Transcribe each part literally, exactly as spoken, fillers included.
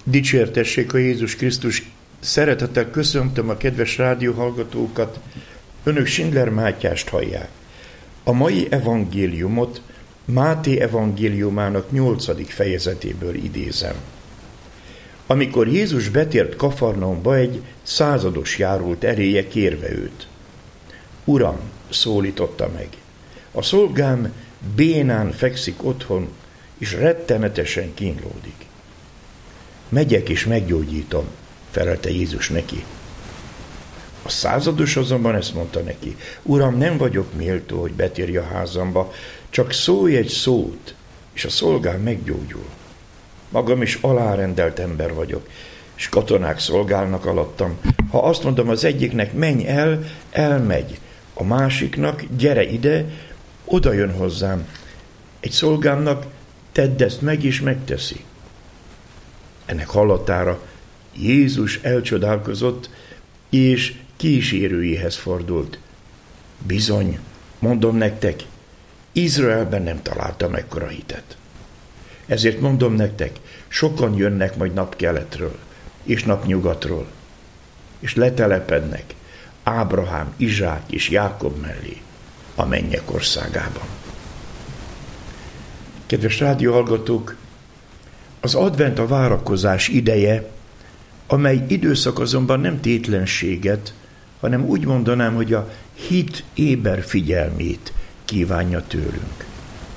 Dicsértessék a Jézus Krisztus! Szeretettel köszöntöm a kedves rádióhallgatókat. Önök Schindler Mátyást hallják. A mai evangéliumot Máté evangéliumának nyolcadik fejezetéből idézem. Amikor Jézus betért Kafarnaumba, egy százados járult eléje kérve őt. Uram, szólította meg, a szolgám bénán fekszik otthon, és rettenetesen kínlódik. Megyek és meggyógyítom, felelte Jézus neki. A százados azonban ezt mondta neki, Uram, nem vagyok méltó, hogy betérj a házamba, csak szólj egy szót, és a szolgám meggyógyul. Magam is alárendelt ember vagyok, és katonák szolgálnak alattam. Ha azt mondom az egyiknek, menj el, elmegy, a másiknak, gyere ide, oda jön hozzám. Egy szolgámnak, tedd ezt meg, és megteszi. Ennek hallatára Jézus elcsodálkozott, és kísérőjéhez fordult. Bizony, mondom nektek, Izraelben nem találtam ekkora hitet. Ezért mondom nektek, sokan jönnek majd napkeletről, és napnyugatról, és letelepednek Ábrahám, Izsák és Jákob mellé a mennyek országában. Kedves rádióhallgatók, az advent a várakozás ideje, amely időszak azonban nem tétlenséget, hanem úgy mondanám, hogy a hit éber figyelmét kívánja tőlünk.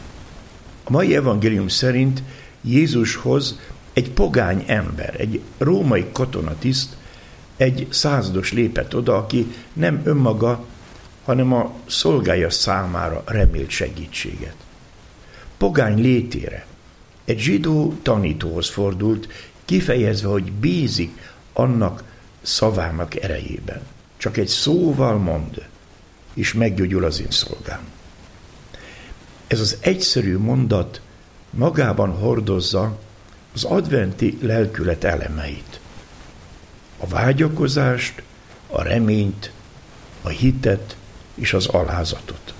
A mai evangélium szerint Jézushoz egy pogány ember, egy római katonatiszt, egy százados lépett oda, aki nem önmaga, hanem a szolgája számára remélt segítséget. Pogány létére egy zsidó tanítóhoz fordult, kifejezve, hogy bízik annak szavának erejében. Csak egy szóval mond, és meggyógyul az én szolgám. Ez az egyszerű mondat magában hordozza az adventi lelkület elemeit. A vágyakozást, a reményt, a hitet és az alázatot.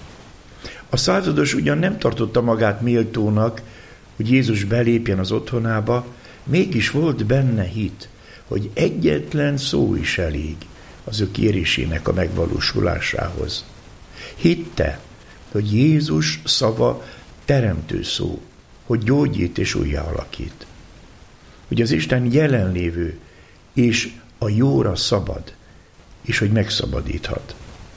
A százados ugyan nem tartotta magát méltónak, hogy Jézus belépjen az otthonába, mégis volt benne hit, hogy egyetlen szó is elég az ő kérésének a megvalósulásához. Hitte, hogy Jézus szava teremtő szó, hogy gyógyít és újjá alakít. Hogy az Isten jelenlévő és a jóra szabad, és hogy megszabadíthat.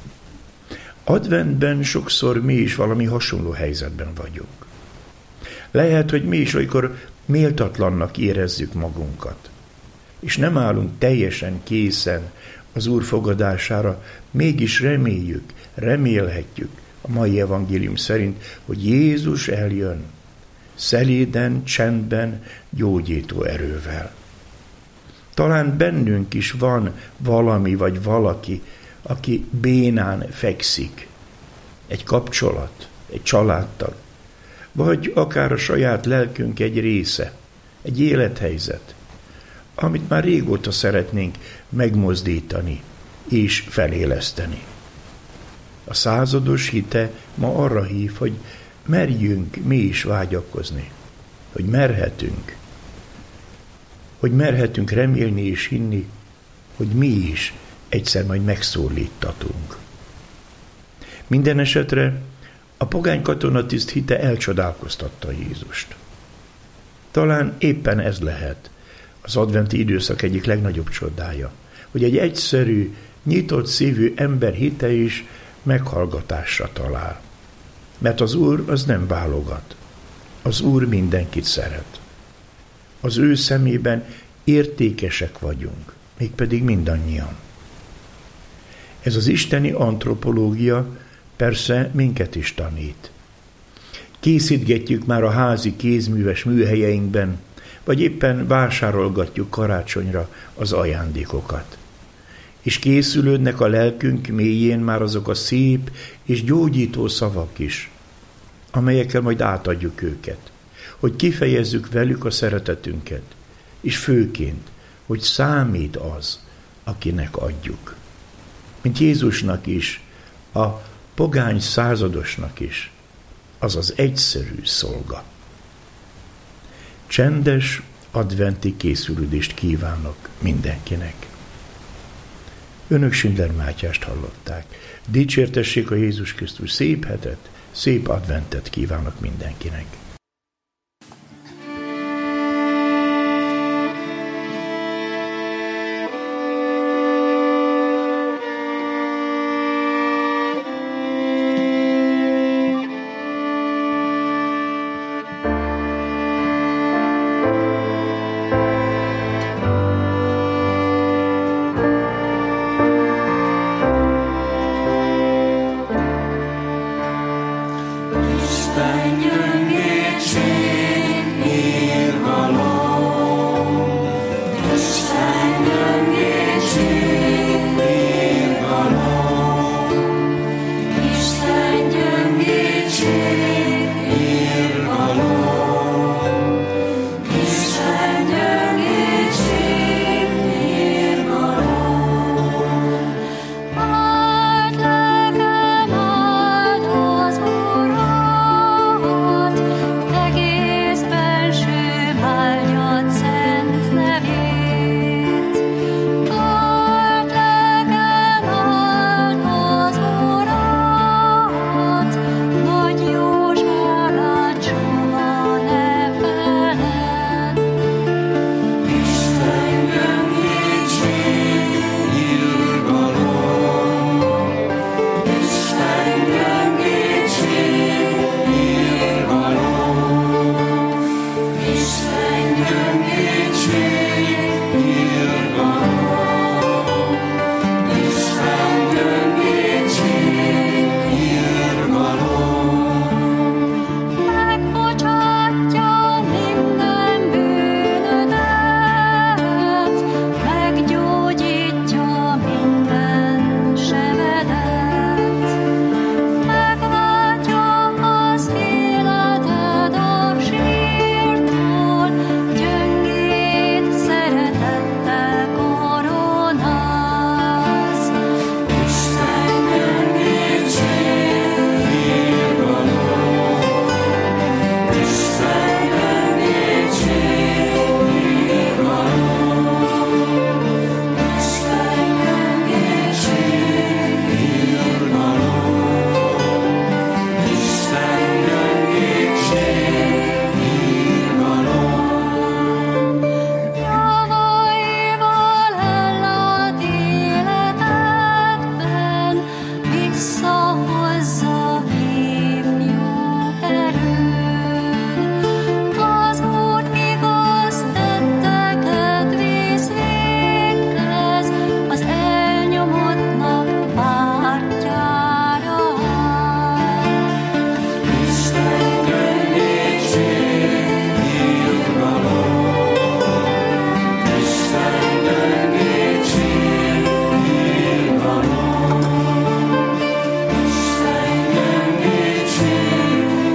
Adventben sokszor mi is valami hasonló helyzetben vagyunk. Lehet, hogy mi is olykor méltatlannak érezzük magunkat, és nem állunk teljesen készen az Úr fogadására, mégis reméljük, remélhetjük a mai evangélium szerint, hogy Jézus eljön, szeléden, csendben, gyógyító erővel. Talán bennünk is van valami vagy valaki, aki bénán fekszik, egy kapcsolat, egy családtag, vagy akár a saját lelkünk egy része, egy élethelyzet, amit már régóta szeretnénk megmozdítani és feléleszteni. A százados hite ma arra hív, hogy merjünk mi is vágyakozni, hogy merhetünk, hogy merhetünk remélni és hinni, hogy mi is egyszer majd megszólítatunk. Minden esetre a pogány katonatiszt hite elcsodálkoztatta Jézust. Talán éppen ez lehet az adventi időszak egyik legnagyobb csodája, hogy egy egyszerű, nyitott szívű ember hite is meghallgatásra talál. Mert az Úr az nem válogat. Az Úr mindenkit szeret. Az ő szemében értékesek vagyunk, mégpedig mindannyian. Ez az isteni antropológia persze minket is tanít. Készítgetjük már a házi kézműves műhelyeinkben, vagy éppen vásárolgatjuk karácsonyra az ajándékokat. És készülődnek a lelkünk mélyén már azok a szép és gyógyító szavak is, amelyekkel majd átadjuk őket, hogy kifejezzük velük a szeretetünket, és főként, hogy számít az, akinek adjuk. Mint Jézusnak is, a pogány századosnak is, az az egyszerű szolga. Csendes, adventi készülődést kívánok mindenkinek. Önök Schindler Mátyást hallották. Dicsértessék a Jézus Krisztus, szép hetet, szép adventet kívánok mindenkinek.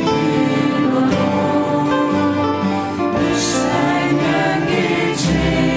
Isten